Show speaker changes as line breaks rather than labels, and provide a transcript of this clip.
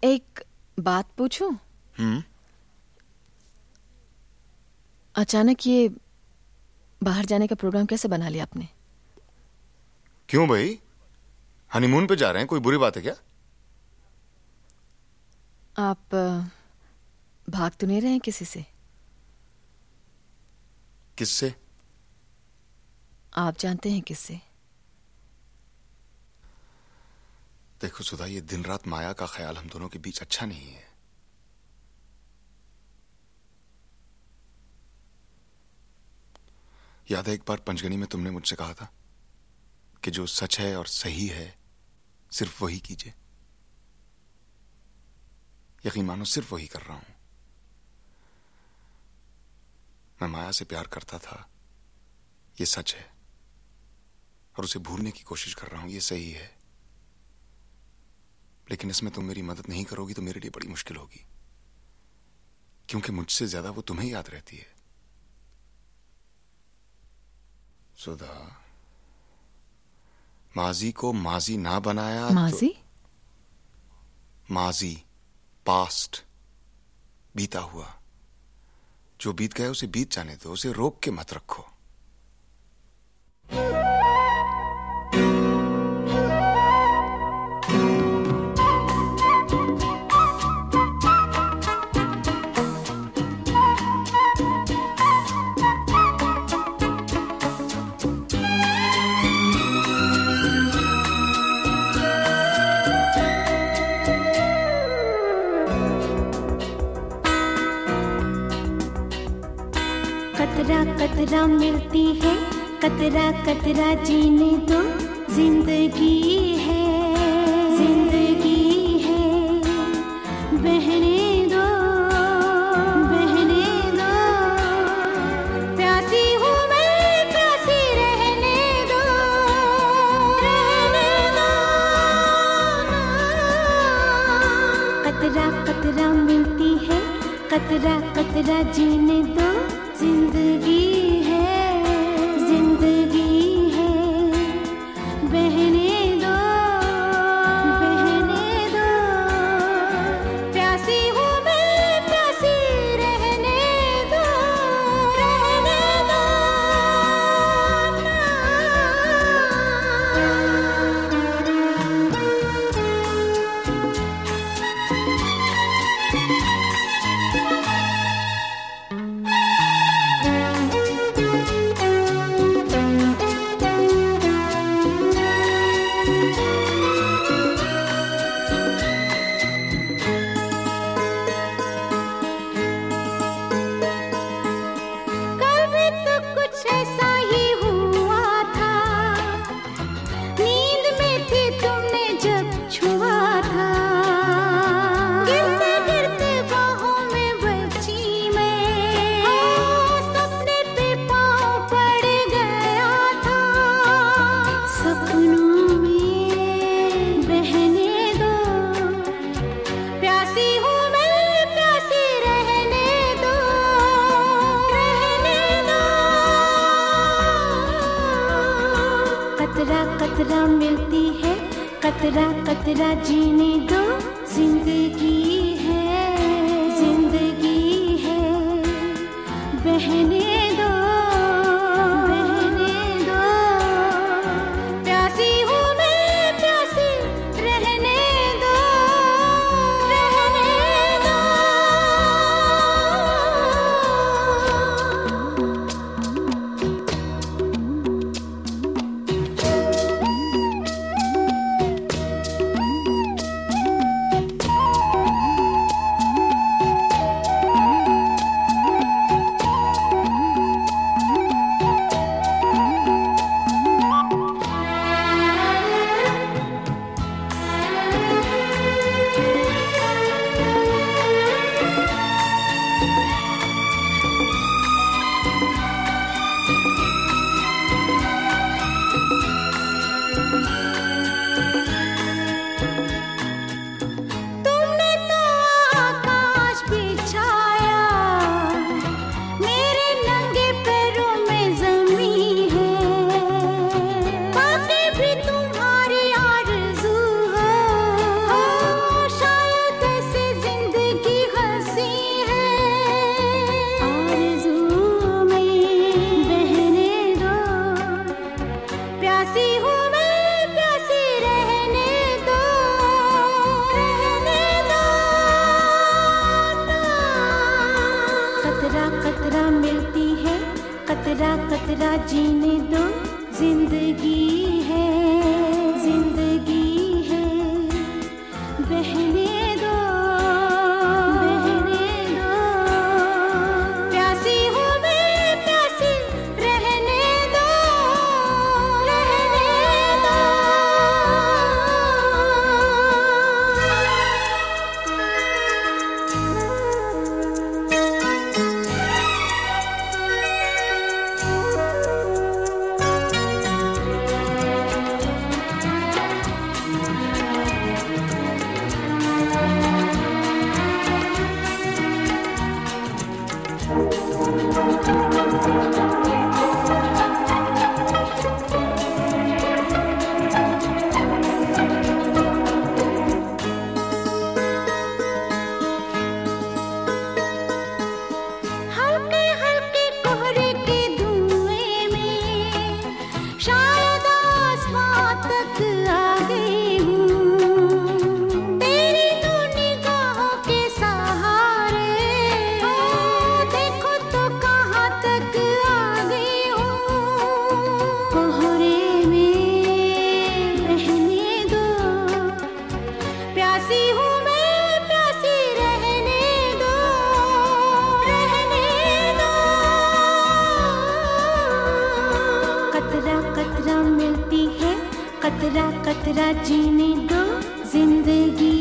एक बात पूछूं? अचानक ये बाहर जाने का प्रोग्राम कैसे बना लिया आपने?
क्यों भाई, हनीमून पे जा रहे हैं, कोई बुरी बात है क्या?
आप भाग तो नहीं रहे हैं किसी से?
किससे?
आप जानते हैं किससे?
देखो सुधा, ये दिन रात माया का ख्याल हम दोनों के बीच अच्छा नहीं है। याद है एक बार पंचगनी में तुमने मुझसे कहा था कि जो सच है और सही है सिर्फ वही कीजिए। यकीन मानो सिर्फ वही कर रहा हूं। मैं माया से प्यार करता था, ये सच है, और उसे भूलने की कोशिश कर रहा हूं, ये सही है। लेकिन इसमें तुम मेरी मदद नहीं करोगी तो मेरे लिए बड़ी मुश्किल होगी, क्योंकि मुझसे ज्यादा वो तुम्हें याद रहती है। सुधा, माजी को माजी ना बनाया
माजी?
तो माजी, पास्ट, बीता हुआ। जो बीत गया उसे बीत जाने दो, उसे रोक के मत रखो।
कतरा कतरा मिलती है, कतरा कतरा जीने दो, जिंदगी है, जिंदगी है, बहने दो, बहने दो, प्यासी हूँ मैं, प्यासी रहने दो, रहने दो। कतरा कतरा मिलती है, कतरा कतरा जीने दो, जिंदगी है, जिंदगी है, बहने दो, बहने दो, प्यासी हूँ मैं, प्यासी रहने दो, रहने दो। कतरा कतरा मिलती है, कतरा कतरा जीने दो, जिंदगी है, जिंदगी है, बहने दो, बहने दो, प्यासी हूँ मैं, प्यासी रहने दो, रहने दो। जीने दो, जिंदगी है, जिंदगी है, बहने दो, बहने दो, प्यासी हूँ मैं, प्यासी रहने दो, रहने दो। हल्के हल्के कोहरे के धुएं में शायद आसमां तक आ गई हूँ, तेरी दो निगाहों के सहारे, देखो तो कहाँ तक आ गई हूँ। कोहरे में रहने दो, प्यासी हूँ मैं, प्यासी रहने दो, रहने दो। कतरा कतरा मिलती है, कतरा कतरा जीने दो, जिंदगी